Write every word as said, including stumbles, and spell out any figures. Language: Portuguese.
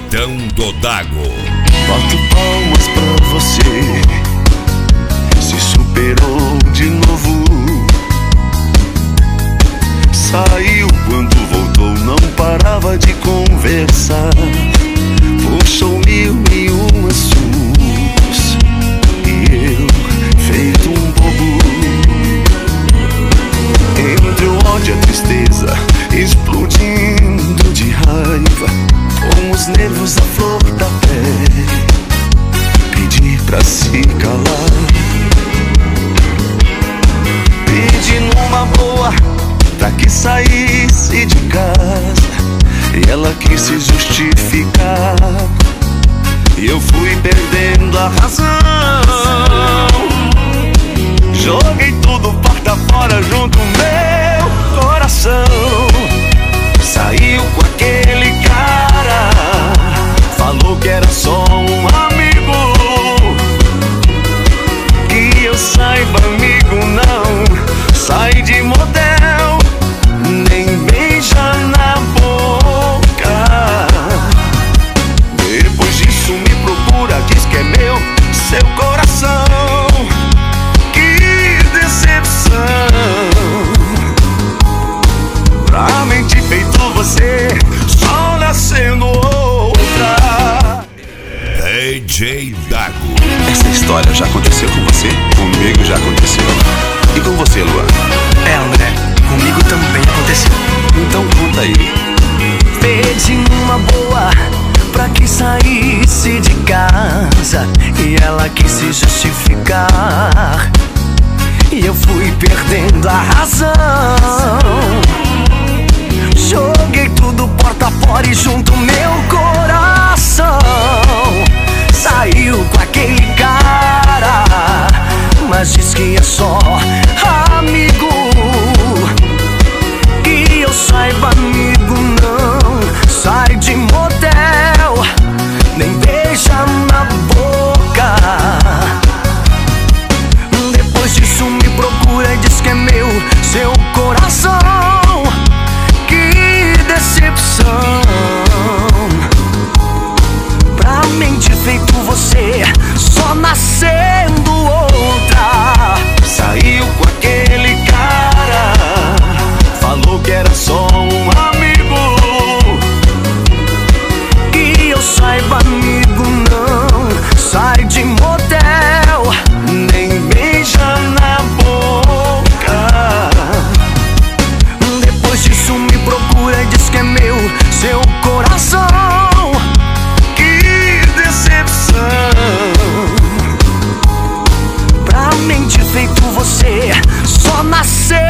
Capitão Dodago. Bato palmas pra você, se superou de novo. Saiu quando voltou, não parava de conversar. Puxou mil e um assuntos e eu, feito um bobo, entre o ódio e a tristeza, explodindo de raiva, com os nervos à flor da pele, pedi pra se calar. Pedi numa boa pra que saísse de casa, e ela quis se justificar, e eu fui perdendo a razão. Joguei tudo porta fora junto meu coração. Saiu com aquele cara, falou que era só um amigo. Que eu saiba, amigo, não sai de motel, nem beija na boca. Depois disso me procura, diz que é meu, seu coração. Que decepção, pra mente feito você, só nascendo outra. D J Dago. Essa história já aconteceu com você? Comigo já aconteceu. E com você, Luan? É, André, comigo também aconteceu. Então conta aí. Pedi numa boa pra que saísse de casa, e ela quis se justificar, e eu fui perdendo a razão. Joguei tudo porta fora e junto meu coração. Saiu com aquele cara, mas diz que é só amigo. Que eu saiba, amigo, não sai de motel, nem beija na boca. Depois disso me procura e diz que é meu, seu coração. Que decepção, pra mente feito você, só nascendo outra. Saiu com aquele cara, falou que era só um amigo. Que eu saiba, amigo, não sai de motel, nem beija na boca. depois disso me procura e diz que é meu, seu coração. Que decepção, Pra mente feito você, só nasceu